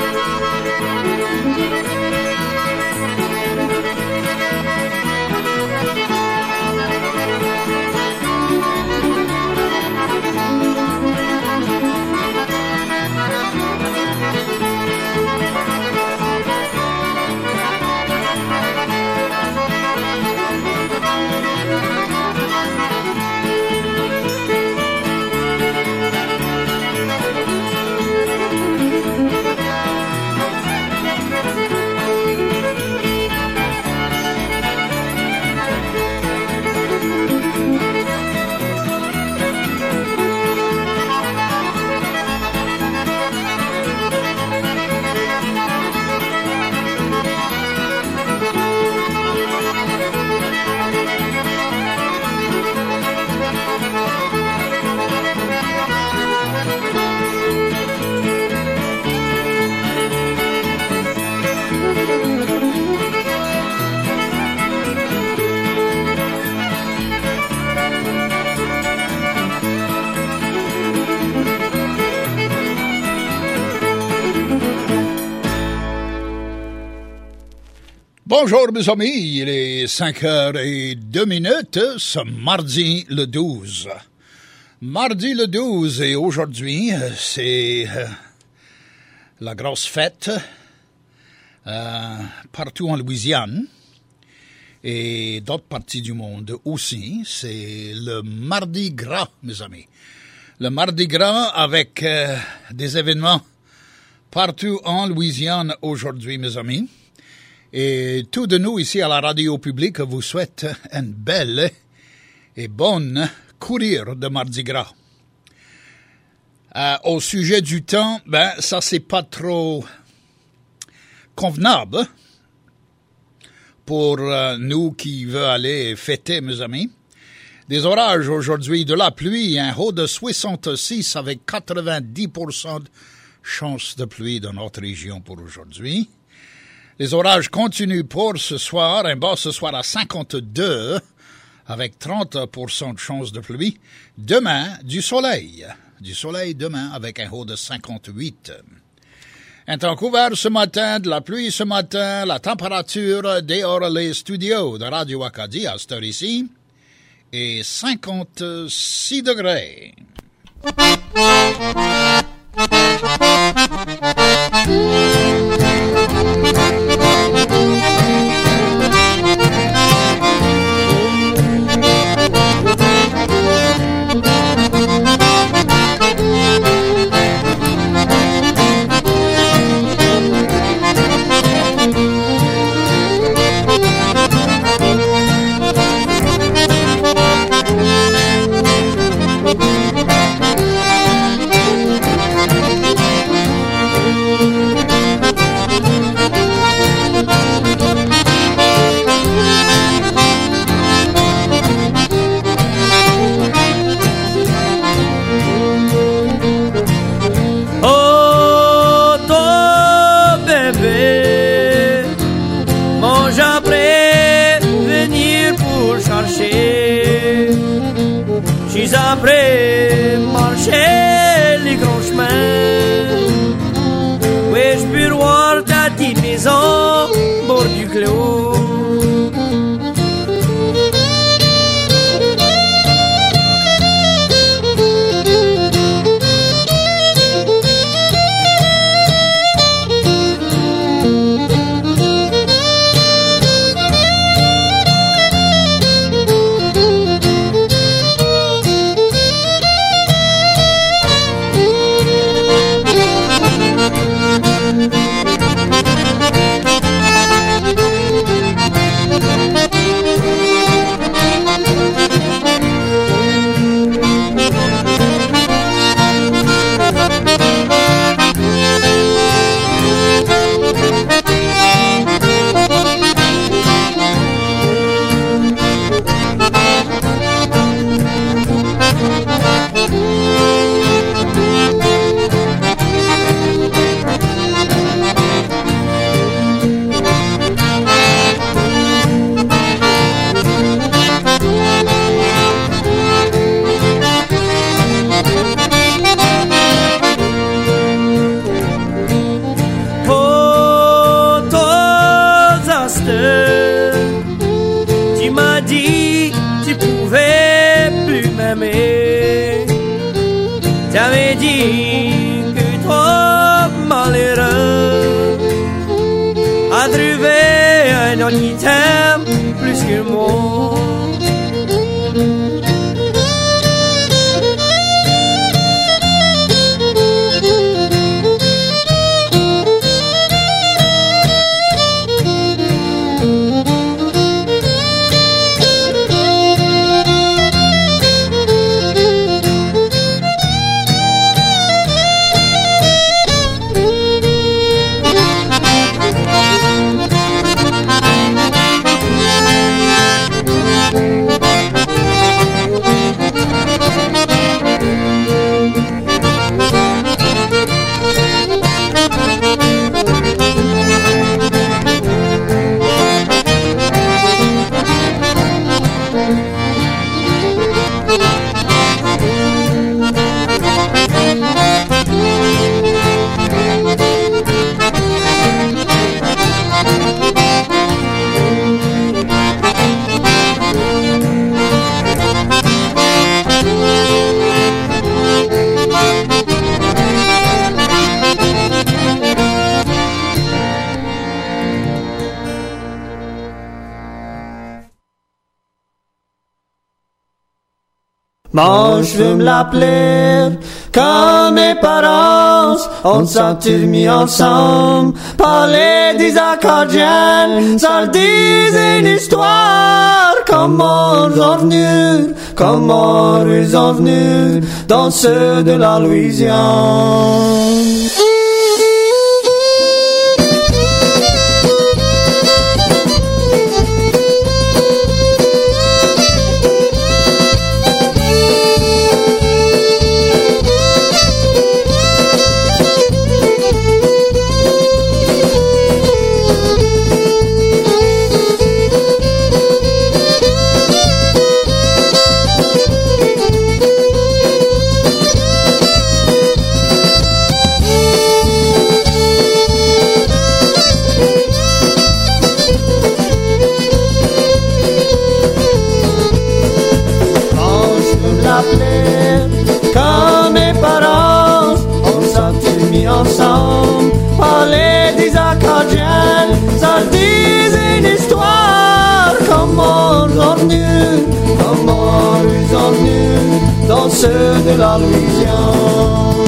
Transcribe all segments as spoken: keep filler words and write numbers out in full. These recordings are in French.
Bonjour mes amis, il est cinq heures et deux minutes, ce mardi le douze. Mardi le douze et aujourd'hui c'est euh, la grosse fête euh, partout en Louisiane et d'autres parties du monde aussi. C'est le Mardi Gras mes amis. Le Mardi Gras avec euh, des événements partout en Louisiane aujourd'hui mes amis. Et tous de nous ici à la radio publique vous souhaitent une belle et bonne courir de Mardi Gras. Euh, au sujet du temps, ben ça c'est pas trop convenable pour euh, nous qui veulent aller fêter, mes amis. Des orages aujourd'hui, de la pluie, un haut de soixante-six avec quatre-vingt-dix pour cent de chance de pluie dans notre région pour aujourd'hui. Les orages continuent pour ce soir, un bas ce soir à cinquante-deux, avec trente pour cent de chance de pluie. Demain, du soleil. Du soleil demain, avec un haut de cinquante-huit. Un temps couvert ce matin, de la pluie ce matin, la température dehors les studios de Radio Acadie à cette heure ici est cinquante-six degrés. Après marcher les grands chemins, ouais, je peux voir ta petite maison bord du clos. trouver un autre qui t'aime plus que moi. Moi, je veux me l'appeler comme mes parents. On s'est mis ensemble, parler des accordiens, ça disait une histoire. Comment ils sont venus, comment ils sont venus dans ceux de la Louisiane. Ensemble, parler des accordiens, ça disait une histoire. Comment ils sont venus, comment ils sont venus dans ceux de la Louisiane.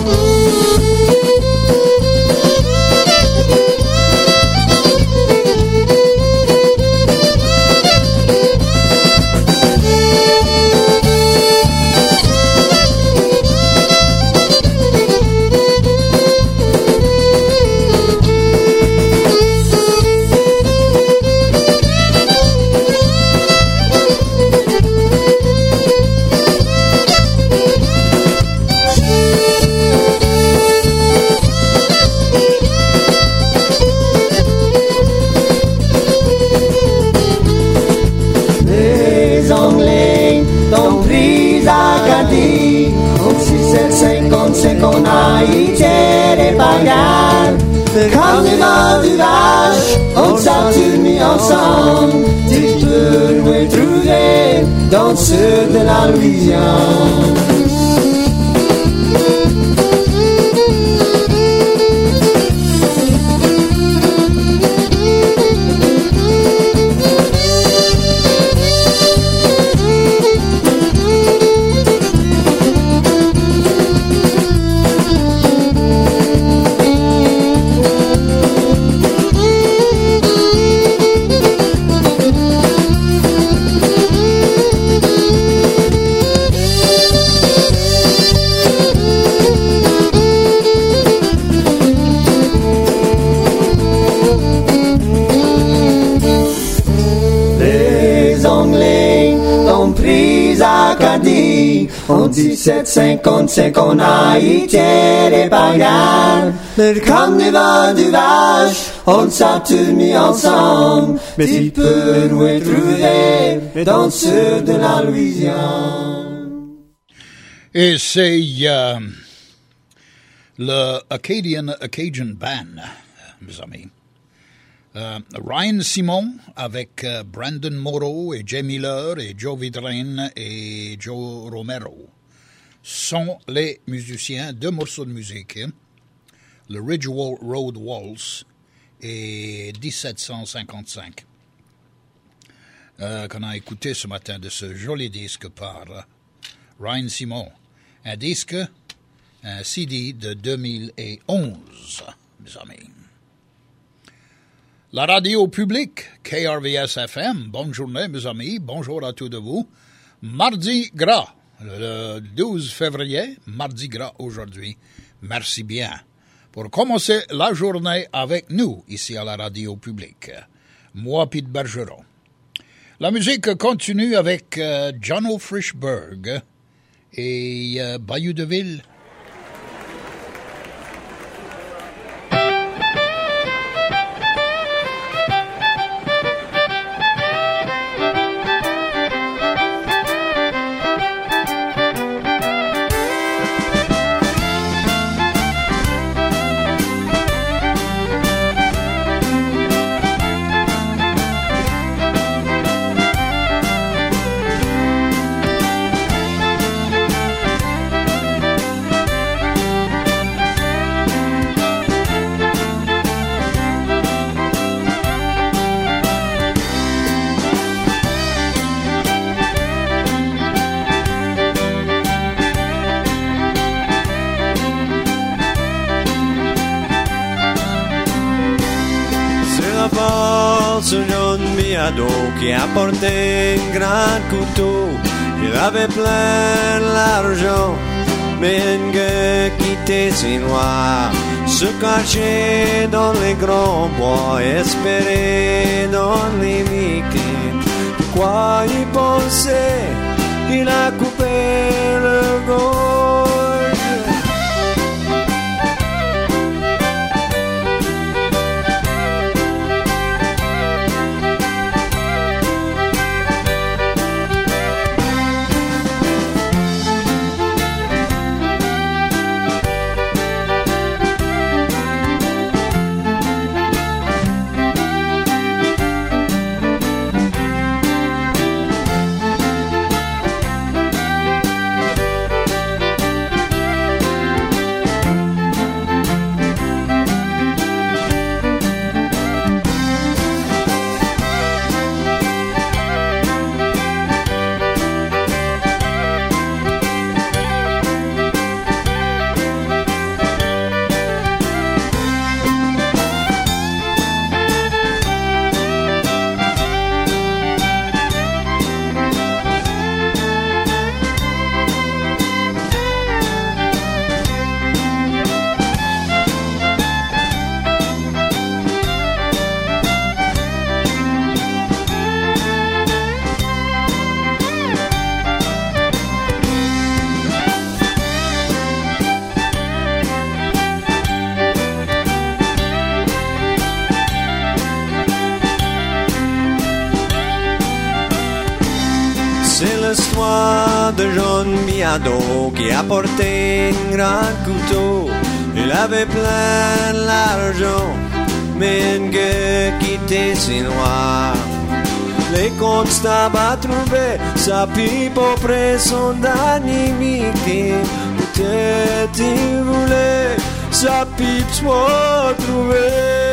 C'est qu'on a été les bagarres. Le carnaval du village, on s'est mis ensemble. Tu peux nous trouver dans ceux de la Louisiane. En dix-sept cinquante-cinq, on a été les bagarres. Le carnaval du vache, on s'est mis ensemble. Mais tu peux nous trouver dans ceux de la Louisiane. Et c'est euh, le Acadian Acadian Band, mes amis. Euh, Ryan Simon avec euh, Brandon Moreau et Jay Miller et Joe Vidrine et Joe Romero sont les musiciens de morceaux de musique, le Ridge Road Waltz et dix-sept cent cinquante-cinq. Euh, qu'on a écouté ce matin de ce joli disque par euh, Ryan Simon. Un disque, un C D de deux mille onze, mes amis. La radio publique, K R V S F M, bonne journée mes amis, bonjour à tous de vous. Mardi gras, le douze février, mardi gras aujourd'hui, merci bien. Pour commencer la journée avec nous, ici à la radio publique, moi Pete Bergeron. La musique continue avec euh, John Frischberg et euh, Bayou de Ville. Qui apportait un grand couteau, il avait plein l'argent, mais un gars qui était si noir se cachait dans les grands bois, espérait dans les victimes. Quoi y penser, il a coupé le gorge. De John Miado qui apportait un grand couteau, il avait plein l'argent, mais un gars qui était si noir. Les constables trouvaient sa pipe auprès son dernier victime. Peut-être il voulait sa pipe soit trouvée.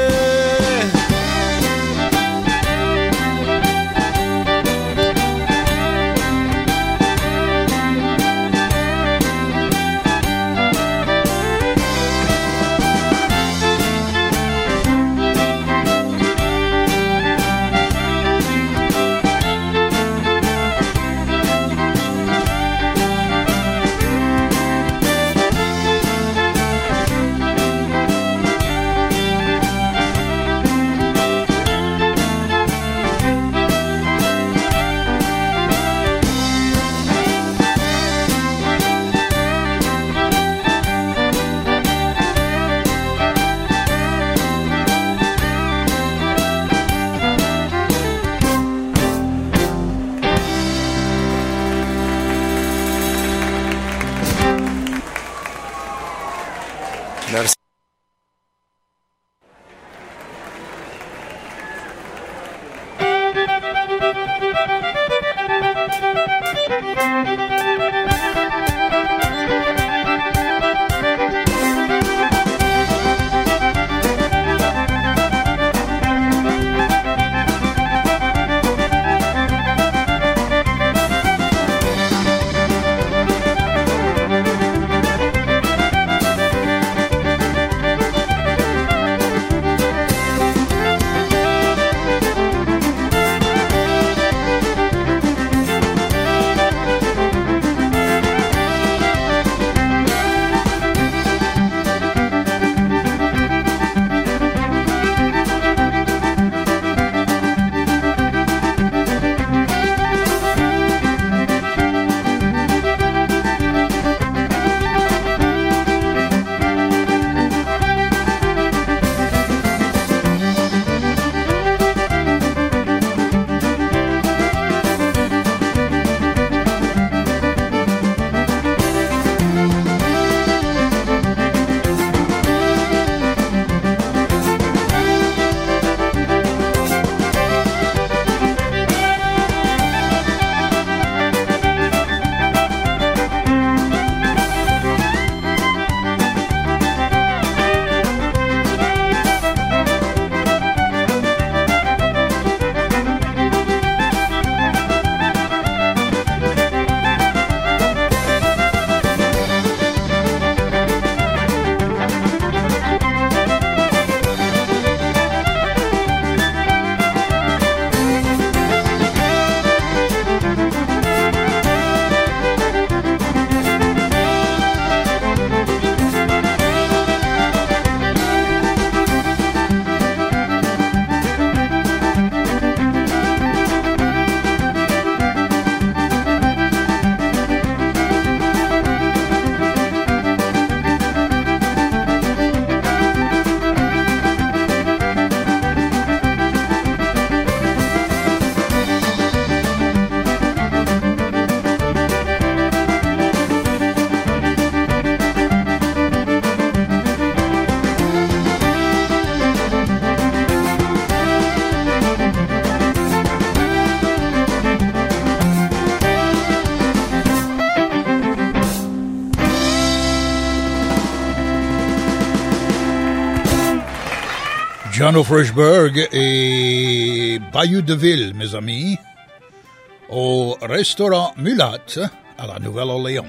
John Frischberg et Bayou de Ville, mes amis, au restaurant Mulatte à la Nouvelle-Orléans.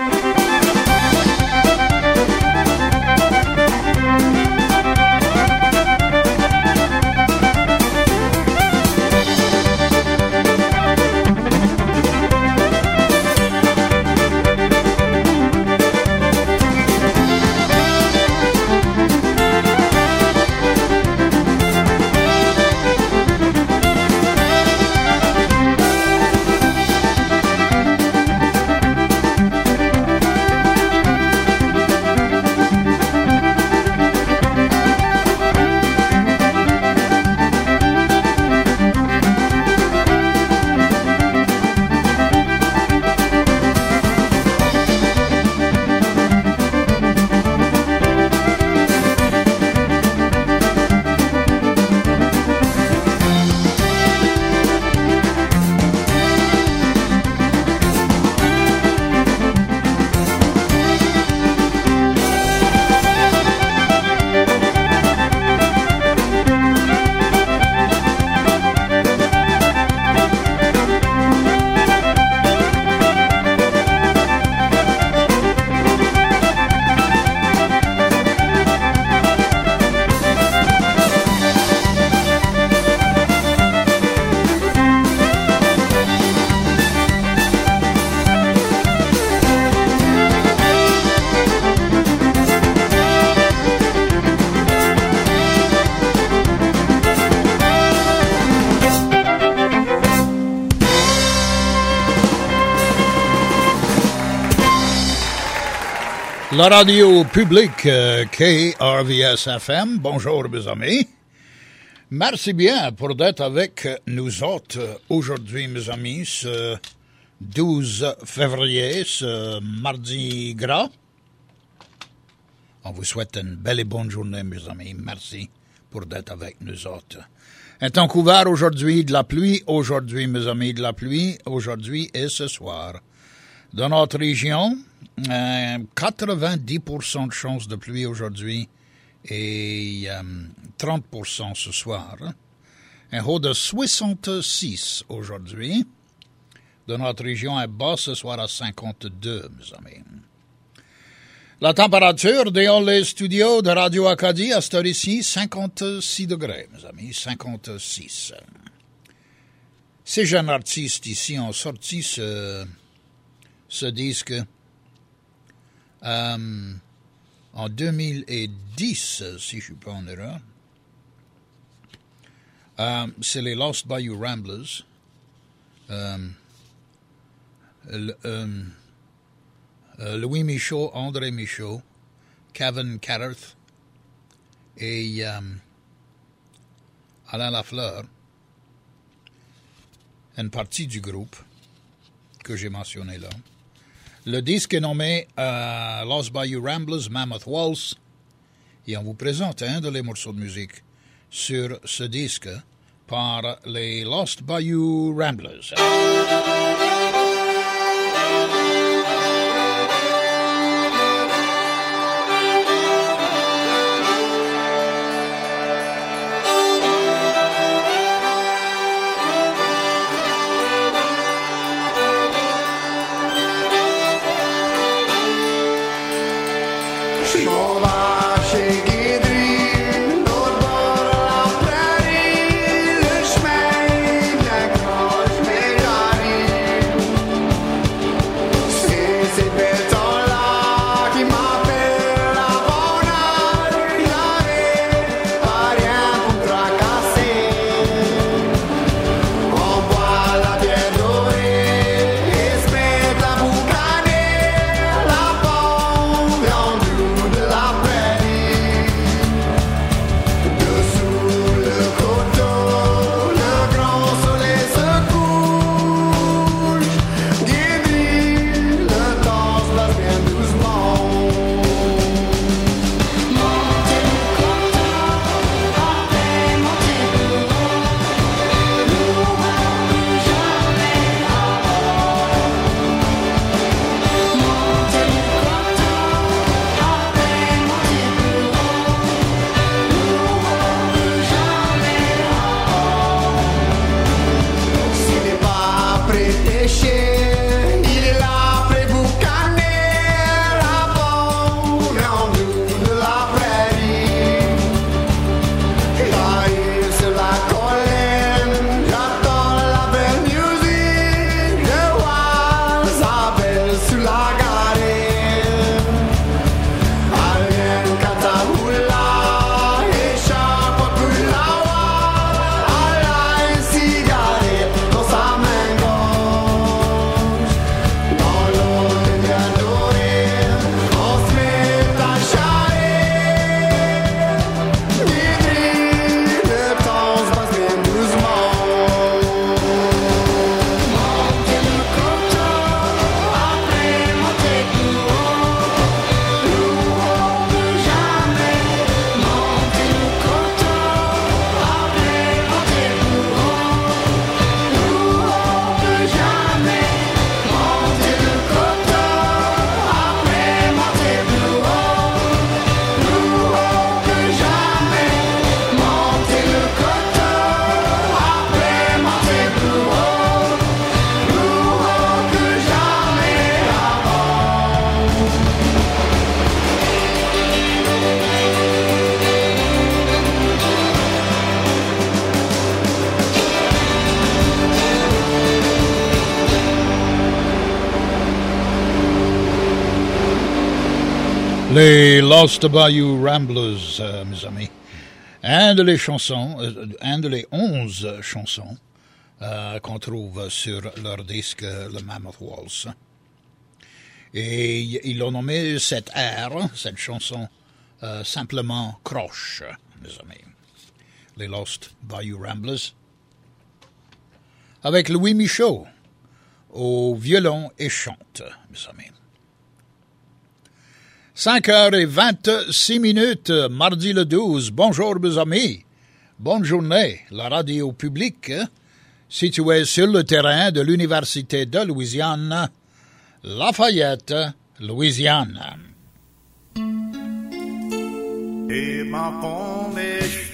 La radio publique euh, K R V S F M, bonjour mes amis. Merci bien pour d'être avec nous autres aujourd'hui mes amis, ce douze février, ce mardi gras. On vous souhaite une belle et bonne journée mes amis, merci pour d'être avec nous autres. Un temps couvert aujourd'hui, de la pluie, aujourd'hui mes amis, de la pluie, aujourd'hui et ce soir. Dans notre région, euh, quatre-vingt-dix pour cent de chances de pluie aujourd'hui et euh, trente pour cent ce soir. Un haut de soixante-six aujourd'hui. Dans notre région, un bas ce soir à cinquante-deux, mes amis. La température dans les studios de Radio Acadie à cette heure-ci, cinquante-six degrés, mes amis, cinquante-six. Ces jeunes artistes ici ont sorti ce... ce disque euh, en deux mille dix, si je ne suis pas en erreur. Euh, c'est les Lost Bayou Ramblers. Euh, le, euh, euh, Louis Michaud, André Michaud, Kevin Carruth et euh, Alain Lafleur. Une partie du groupe que j'ai mentionné là. Le disque est nommé euh, Lost Bayou Ramblers, Mammoth Waltz, et on vous présente un de les morceaux de musique sur ce disque par les Lost Bayou Ramblers. Chemin, la cloche, mes Les Lost Bayou Ramblers, euh, mes amis. Un de les chansons, euh, un de les onze chansons euh, qu'on trouve sur leur disque, le Mammoth Waltz. Et ils l'ont nommé cette air, cette chanson, euh, simplement Croche, mes amis. Les Lost Bayou Ramblers. Avec Louis Michaud au violon et chante, mes amis. cinq heures vingt-six minutes, mardi le douze. Bonjour, mes amis. Bonne journée. La radio publique, située sur le terrain de l'Université de Louisiane, Lafayette, Louisiane. Et ma femme est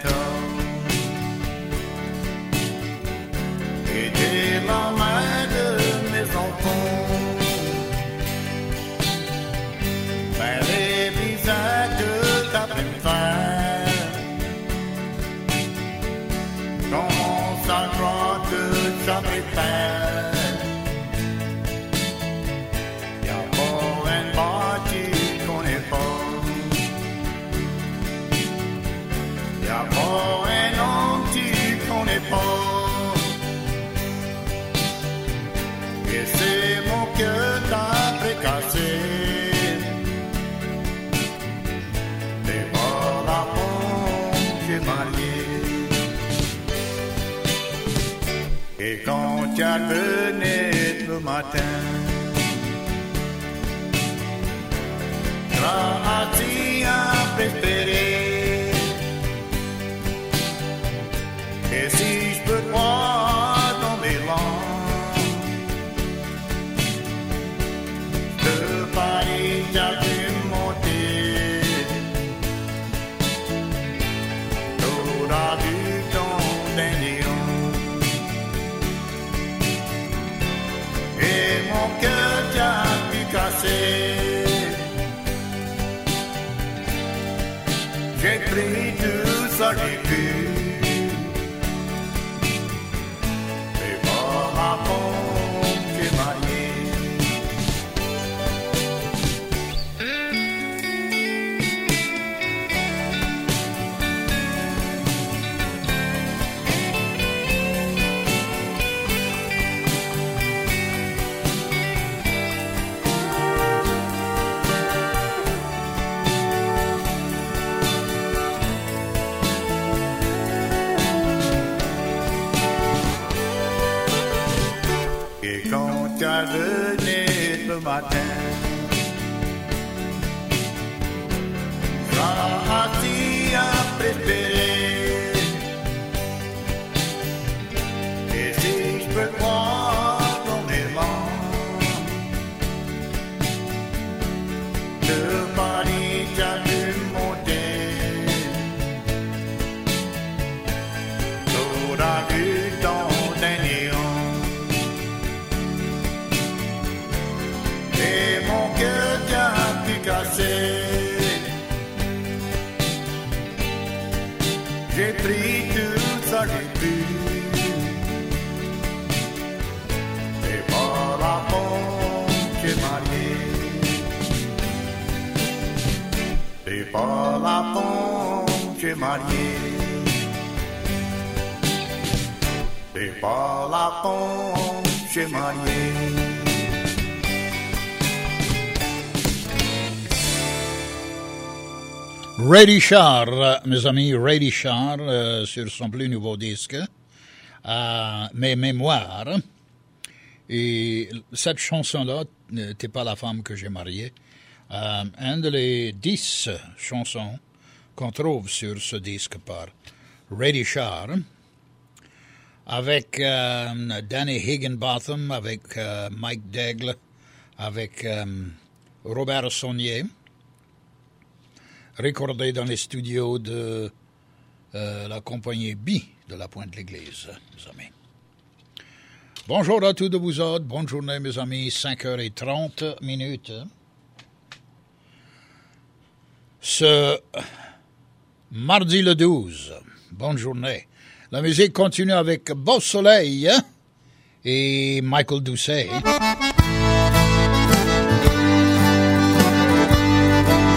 et j'ai la main de mes enfants. Ben les visages de ta pleine fin commence à croire que ça prépare. Y'a pas une partie qu'on n'est pas. Y'a pas un anti qu'on n'est pas. Et c'est mon cœur t'as précassé. C'est pas la bombe j'ai marié. Et quand tu as venu le matin, t'as assis à préférer. Et si je peux te voir dans mes langues, Paris, t'as vu monter. T'auras vu ton dernier an. Et mon cœur t'a pu casser. J'ai pris tout ça que j'ai pu. C'est pas ma bombe qui m'a lié. Et quand tu as venu le matin, t'as assis à préférer. Et si je peux croire dans mes mains, de Paris t'as vu monter. T'auras vu ton dernier an. Et mon cœur t'a pu casser. J'ai pris tout ça que j'ai pu. C'est pas la bombe qui m'a lié. C'est pas la bombe qui m'a lié. C'est pas la bombe qui m'a lié. Ray Richard, mes amis, Ray Richard, euh, sur son plus nouveau disque, euh, Mes Mémoires. Et cette chanson-là, T'es pas la femme que j'ai mariée, euh, un de les dix chansons qu'on trouve sur ce disque par Ray Richard, avec euh, Danny Higginbotham, avec euh, Mike Daigle, avec euh, Robert Saunier, recordé dans les studios de euh, la compagnie B de la Pointe-l'Église, mes amis. Bonjour à tous de vous autres, bonne journée mes amis, cinq heures trente minutes. Ce mardi le douze, bonne journée. La musique continue avec Beau Soleil et Michael Doucet.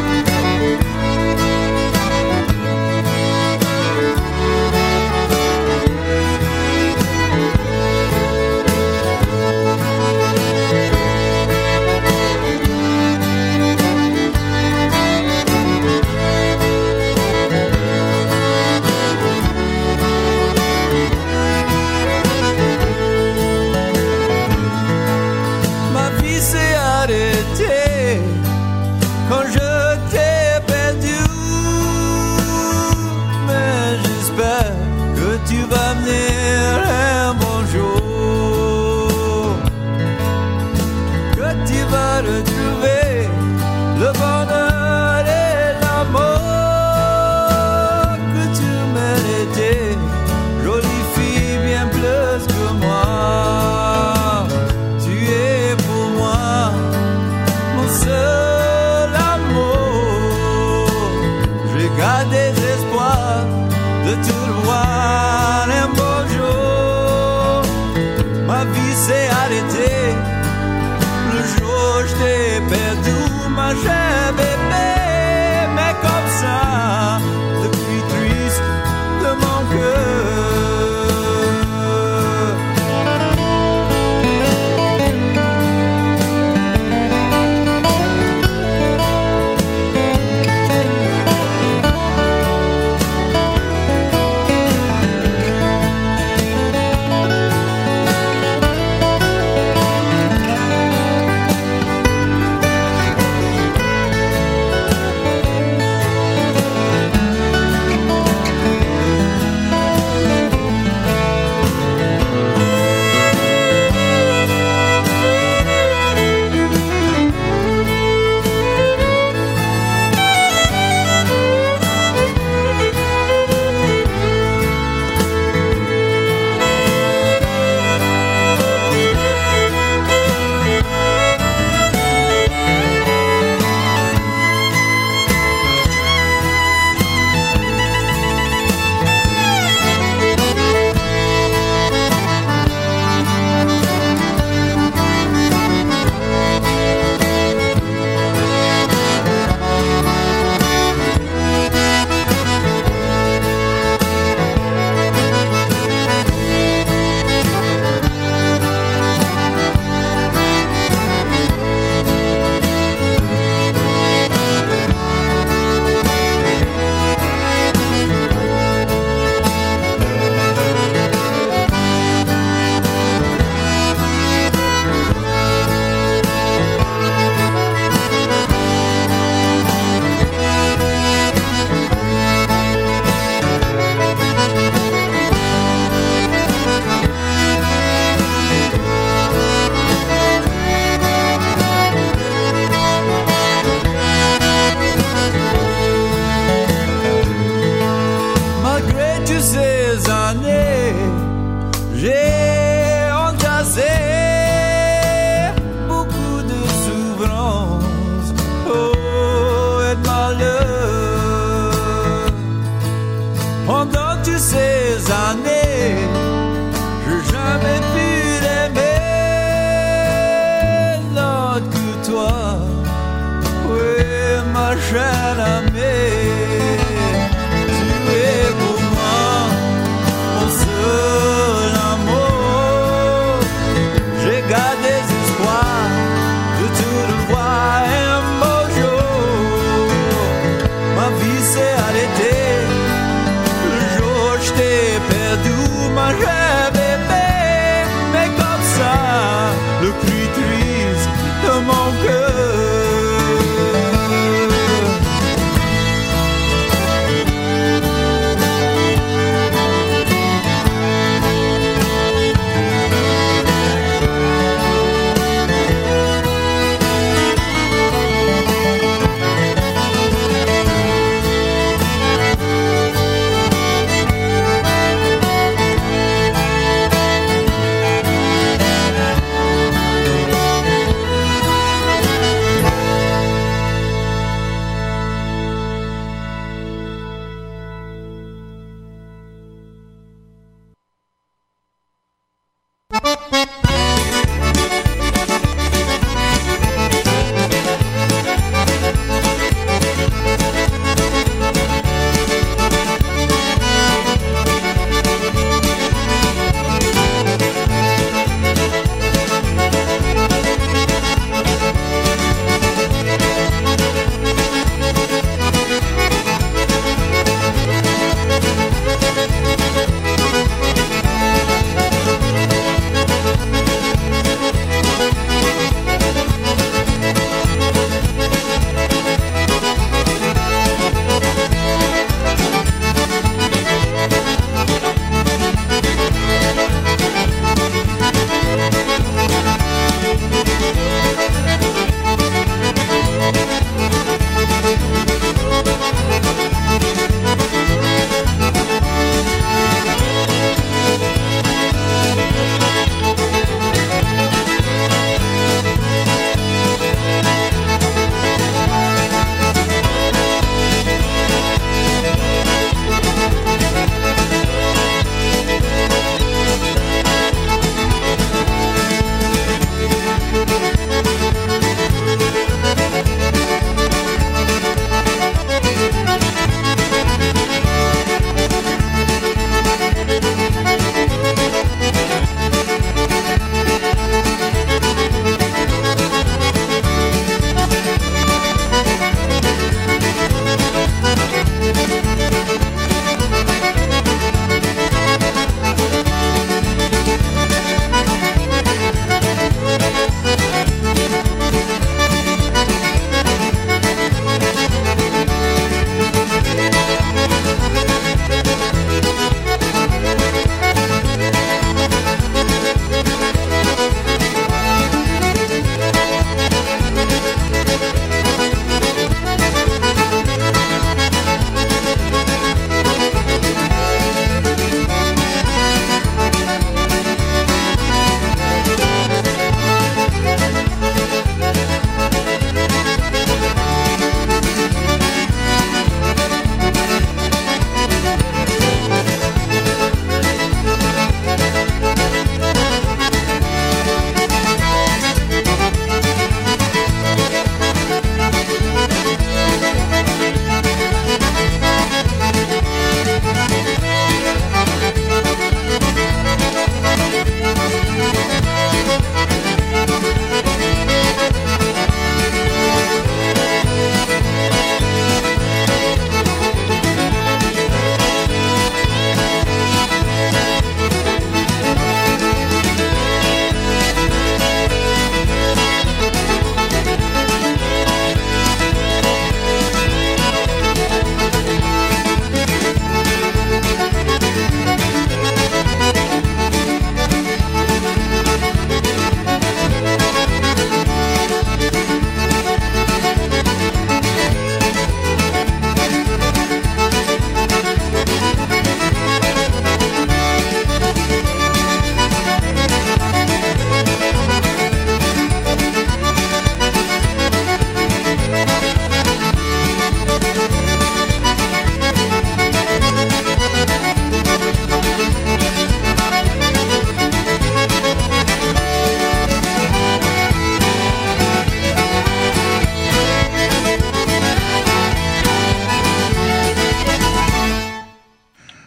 de te revoir un beau jour. Ma vie s'est arrêtée le jour où je t'ai perdu, ma chère bébé. Mais comme ça, le cri triste de mon cœur.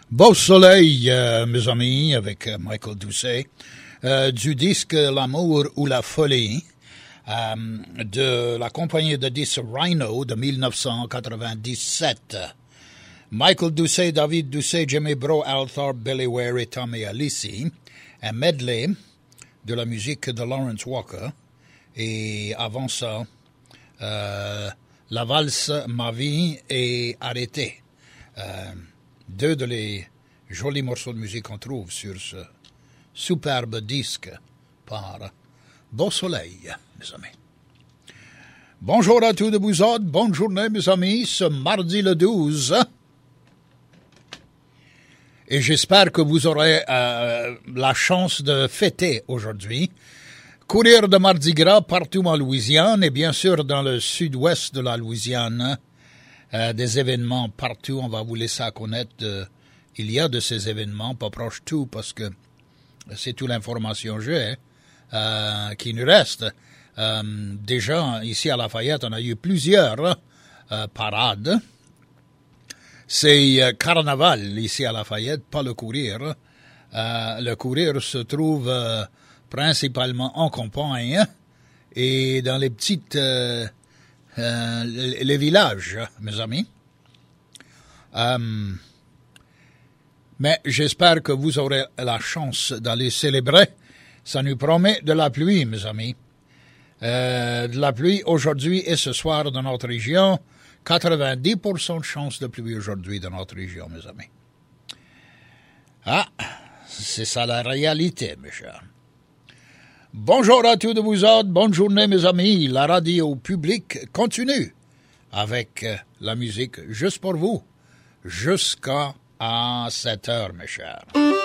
Beau soleil, euh, mes amis, avec euh, Michael Doucet, euh, du disque L'amour ou la folie, euh, de la compagnie de disques Rhino de dix-neuf cent quatre-vingt-dix-sept. Michael Doucet, David Doucet, Jimmy Bro, Al Thorpe, Billy Ware et Tommy Alisi, un medley de la musique de Lawrence Walker, et avant ça, euh, la valse Ma vie est arrêtée. Euh, deux de les jolis morceaux de musique qu'on trouve sur ce superbe disque par Beau Soleil, mes amis. Bonjour à tous de vous autres, bonne journée mes amis, ce mardi le douze. Et j'espère que vous aurez euh, la chance de fêter aujourd'hui. Courir de Mardi Gras partout en Louisiane et bien sûr dans le sud-ouest de la Louisiane. Euh, des événements partout, on va vous laisser connaître. De, il y a de ces événements, pas proche tout, parce que c'est toute l'information que j'ai euh, qui nous reste. Euh, déjà, ici à Lafayette, on a eu plusieurs euh, parades. C'est euh, carnaval ici à Lafayette, pas le courir. Euh, le courir se trouve euh, principalement en campagne et dans les petites... Euh, Euh, les, les villages, mes amis. Euh, mais j'espère que vous aurez la chance d'aller célébrer. Ça nous promet de la pluie, mes amis. Euh, de la pluie aujourd'hui et ce soir dans notre région. quatre-vingt-dix pour cent de chance de pluie aujourd'hui dans notre région, mes amis. Ah, c'est ça la réalité, mes chers. Bonjour à tous de vous autres, bonne journée mes amis, la radio publique continue avec la musique juste pour vous, jusqu'à sept heures mes chers.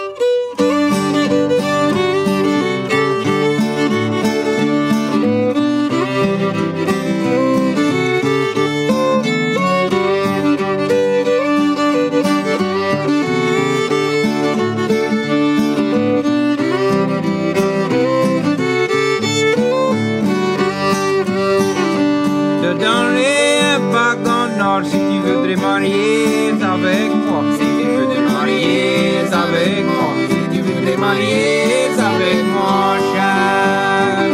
Si tu veux te marier avec moi, si tu veux te marier avec moi, si tu veux te marier avec moi, cher.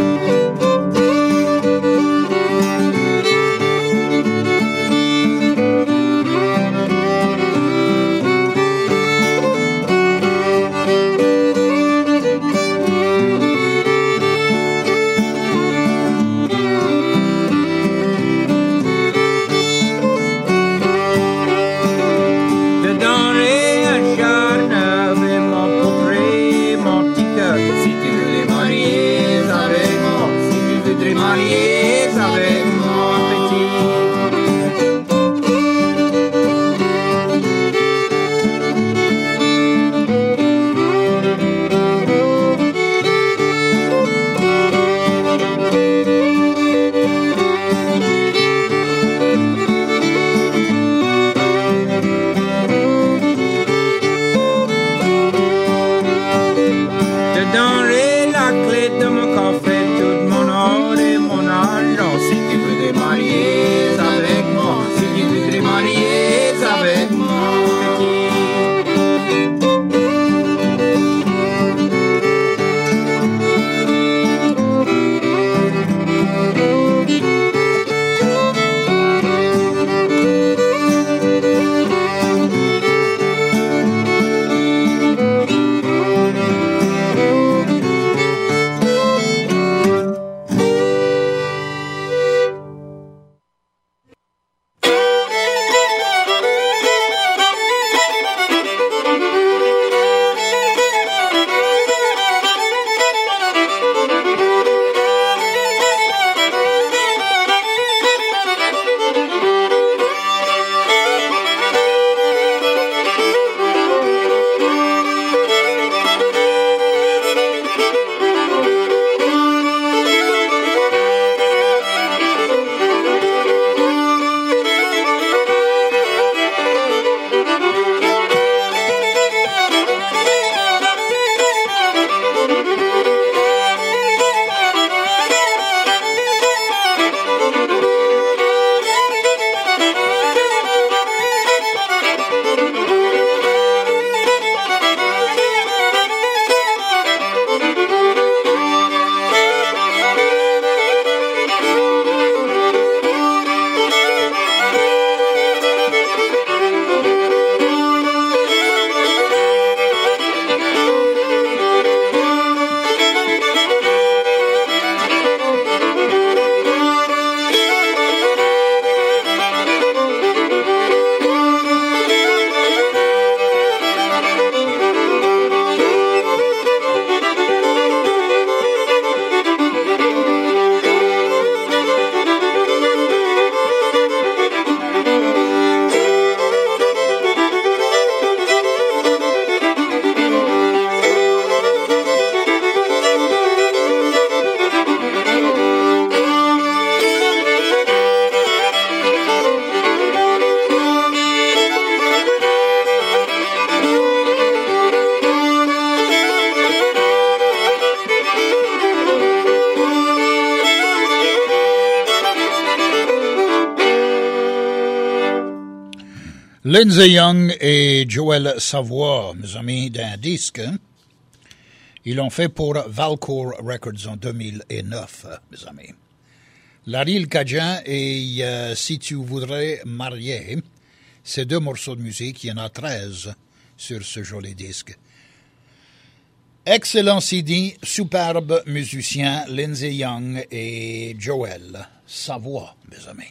Lindsay Young et Joël Savoie, mes amis, d'un disque. Ils l'ont fait pour Valcourt Records en deux mille neuf, mes amis. Larry le Cajun et euh, Si tu voudrais marier, ces deux morceaux de musique, il y en a treize sur ce joli disque. Excellent C D, superbe musicien, Lindsay Young et Joël Savoie, mes amis.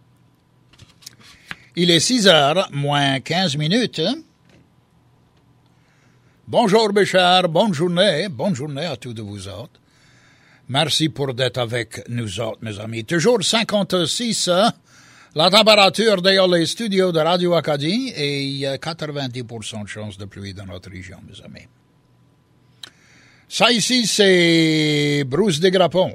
Il est six heures, moins quinze minutes. Bonjour, mes chers, bonne journée, bonne journée à tous de vous autres. Merci pour d'être avec nous autres, mes amis. Toujours cinquante-six, la température dans les studios de Radio Acadie et quatre-vingt-dix pour cent de chance de pluie dans notre région, mes amis. Ça ici, c'est Bruce Desgrappons.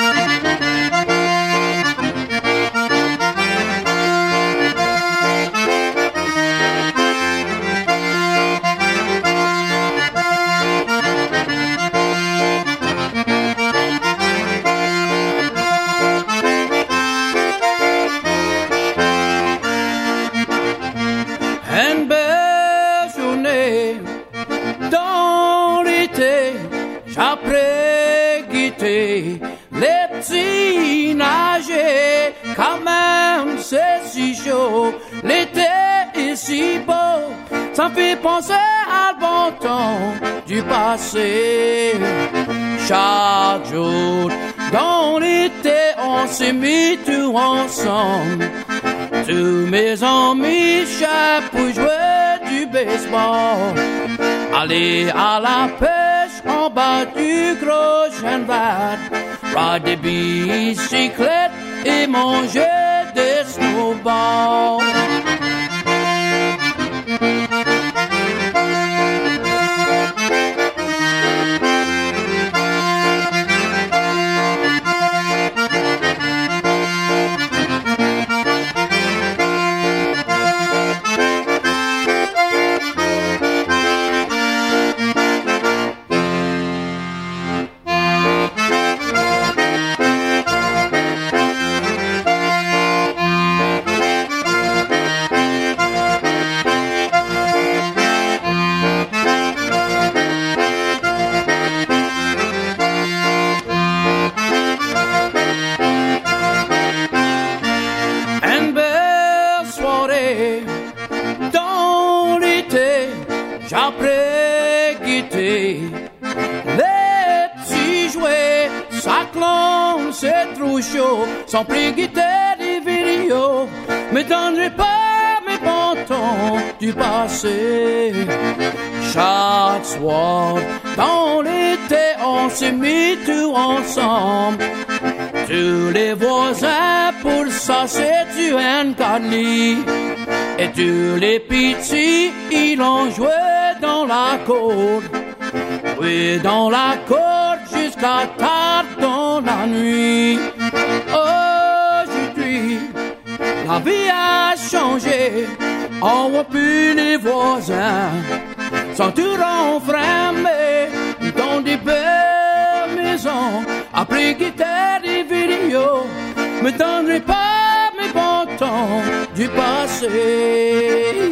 L'été est si beau, ça fait penser à le bon temps du passé. Chaque jour, dans l'été, on s'est mis tout ensemble. Tous mes amis, chaque pour jouer du baseball. Aller à la pêche en bas du gros Genval. Ride des bicyclettes et manger des snowballs. Sans plus guitare et vidéo, me donnerai pas mes bons temps du passé. Chaque soir, dans l'été, on s'est mis tout ensemble. Tous les voisins, pour ça c'est du N-Cadly. Et tous les petits, ils ont joué dans la cour. Oui, dans la cour, jusqu'à tard dans la nuit. Aujourd'hui, la vie a changé. On voit plus les voisins. Sont tous renfermés dans des belles maisons. Après guitare et vidéo, me donnerai pas mes bons temps du passé.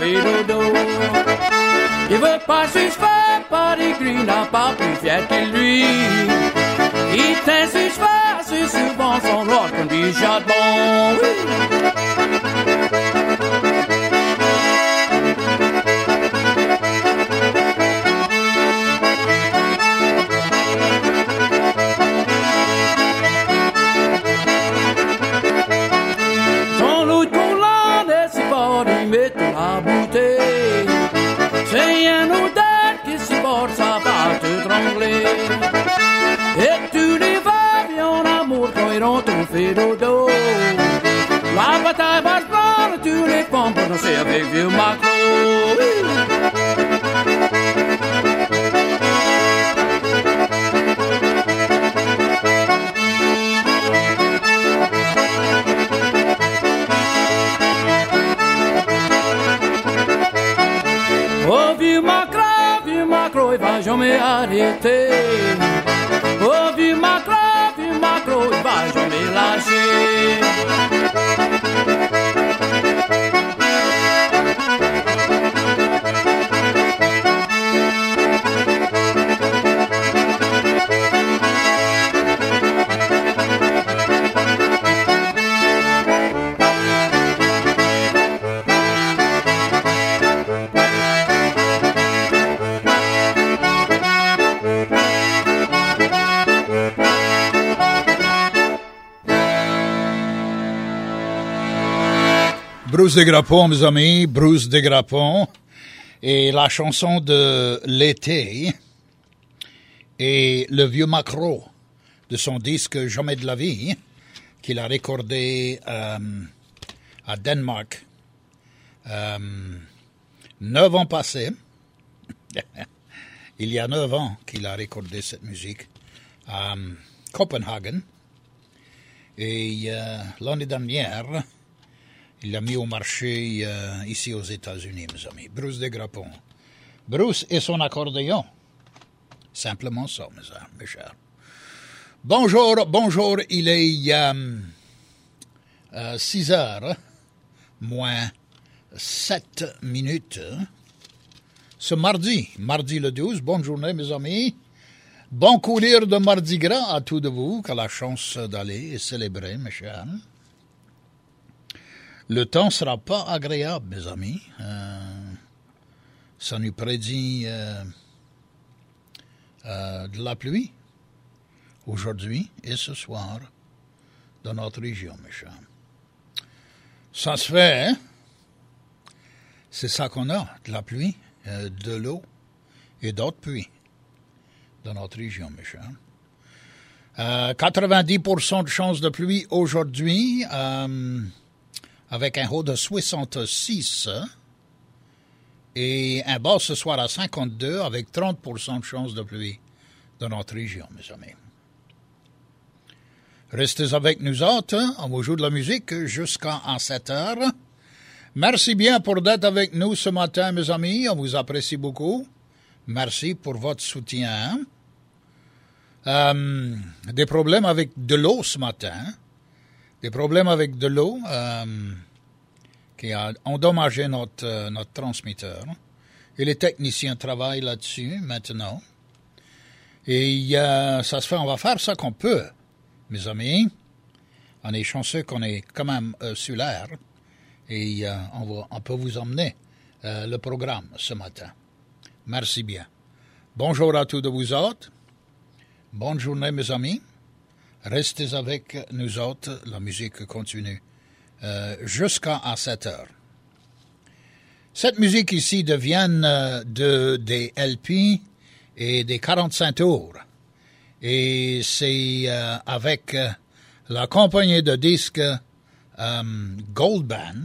fait dodo. Il veut pas se faire par des gris, n'a pas plus fier que lui. Il tient ses cheveux, c'est souvent son roi comme du charbon. Son autre collant de ses bords, il met tout la bouteille. C'est un odeur qui supporte, ça va te trembler. Et tous les vagues en amour quand ils rentrent au fait dodo. La bataille va se prendre, tous les pommes pour danser avec vieux Macro. Oh vieux Macro, vieux Macro, il va jamais arrêter. Oh vieux Macro, vieux Macro, il va jamais lâcher. Bruce Desgrappons, mes amis, Bruce Desgrappons, et la chanson de l'été, et le vieux Macro de son disque Jamais de la vie, qu'il a recordé euh, à Danemark, euh, neuf ans passés. Il y a neuf ans qu'il a recordé cette musique à Copenhague, et euh, l'année dernière, il l'a mis au marché euh, ici aux États-Unis, mes amis. Bruce Desgrappons. Bruce et son accordéon. Simplement ça, mes, mes chers. Bonjour, bonjour. Il est euh, euh, six heures, moins sept minutes. Ce mardi, mardi le douze. Bonne journée, mes amis. Bon courir de Mardi Gras à tous de vous qui a la chance d'aller et célébrer, mes chers. Le temps ne sera pas agréable, mes amis. Euh, ça nous prédit euh, euh, de la pluie aujourd'hui et ce soir dans notre région, mes chers. Ça se fait, hein? C'est ça qu'on a, de la pluie, euh, de l'eau et d'autres pluies dans notre région, mes chers. Euh, quatre-vingt-dix pour cent de chances de pluie aujourd'hui. Euh, avec un haut de soixante-six et un bas ce soir à cinquante-deux avec trente pour cent de chances de pluie dans notre région, mes amis. Restez avec nous autres, on vous joue de la musique jusqu'à sept heures. Merci bien pour d'être avec nous ce matin, mes amis, on vous apprécie beaucoup. Merci pour votre soutien. Euh, des problèmes avec de l'eau ce matin. Des problèmes avec de l'eau euh, qui a endommagé notre, euh, notre transmetteur. Et les techniciens travaillent là-dessus maintenant. Et euh, ça se fait, on va faire ça qu'on peut, mes amis. On est chanceux qu'on est quand même euh, sur l'air. Et euh, on, va, on peut vous emmener euh, le programme ce matin. Merci bien. Bonjour à tous de vous autres. Bonne journée, mes amis. Restez avec nous autres, la musique continue euh, jusqu'à sept heures. Cette musique ici devient euh, de, des L P et des quarante-cinq tours. Et c'est euh, avec euh, la compagnie de disques euh, Gold Band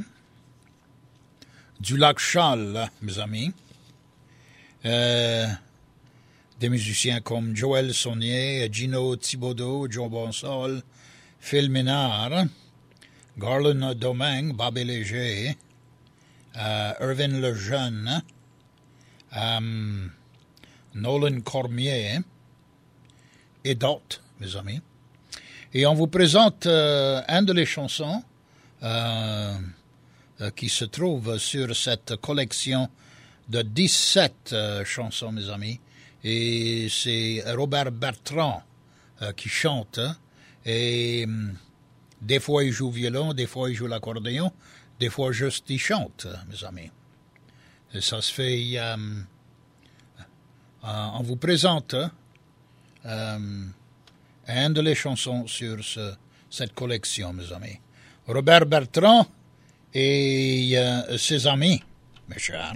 du lac Charles, mes amis. Euh, Des musiciens comme Joël Saunier, Gino Thibodeau, Joe Bonsol, Phil Ménard, Garland Domingue, Bobby Léger, euh, Irvin Lejeune, euh, Nolan Cormier et d'autres, mes amis. Et on vous présente euh, un de les chansons euh, euh, qui se trouve sur cette collection de dix-sept euh, chansons, mes amis. Et c'est Robert Bertrand euh, qui chante. Hein, et hum, des fois, il joue violon, des fois, il joue l'accordéon, des fois, juste, il chante, mes amis. Et ça se fait... Euh, euh, on vous présente hein, euh, un de les chansons sur ce, cette collection, mes amis. Robert Bertrand et euh, ses amis, mes chers.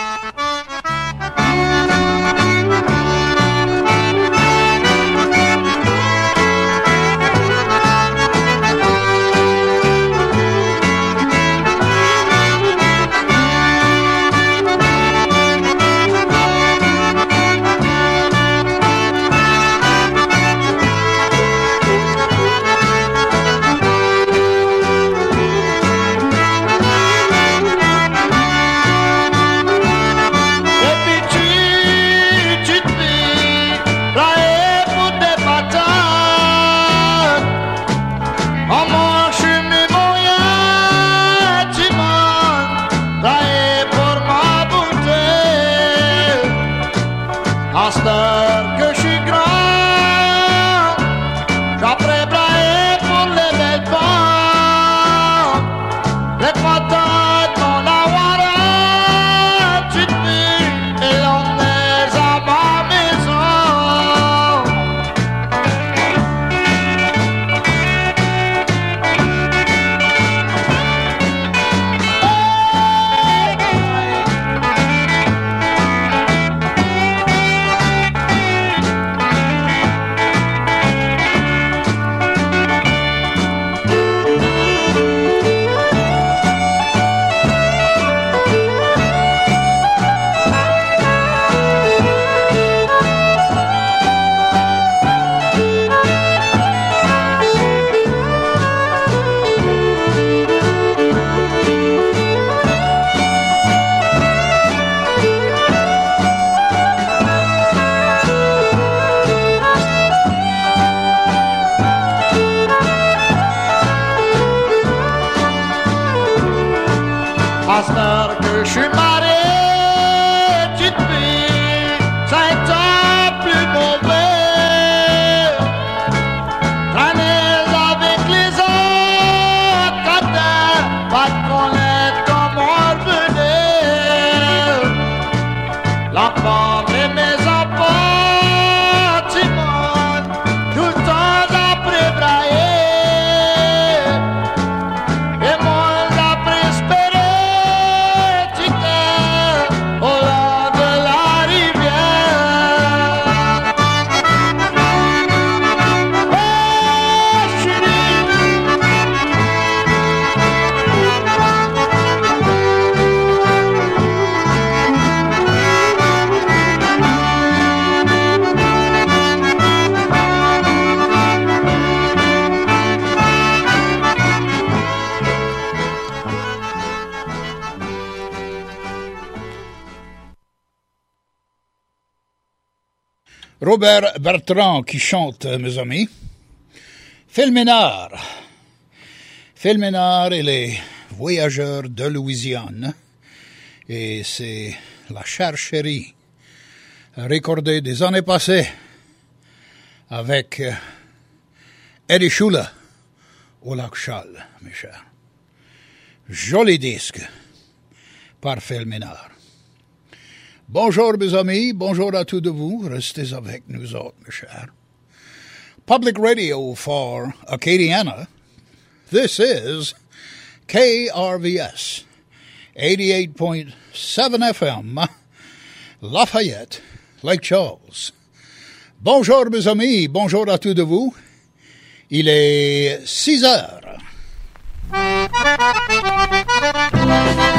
Robert Bertrand qui chante, mes amis. Phil Ménard. Phil Ménard et les Voyageurs de Louisiane. Et c'est La chère chérie, recordée des années passées avec Eddie Schuller au Lac Châle, mes chers. Joli disque par Phil Ménard. Bonjour mes amis, bonjour à tous de vous, restez avec nous autres, mes chers. Public Radio for Acadiana, this is K R V S, eighty-eight point seven F M, Lafayette, Lake Charles. Bonjour mes amis, bonjour à tous de vous, il est six heures.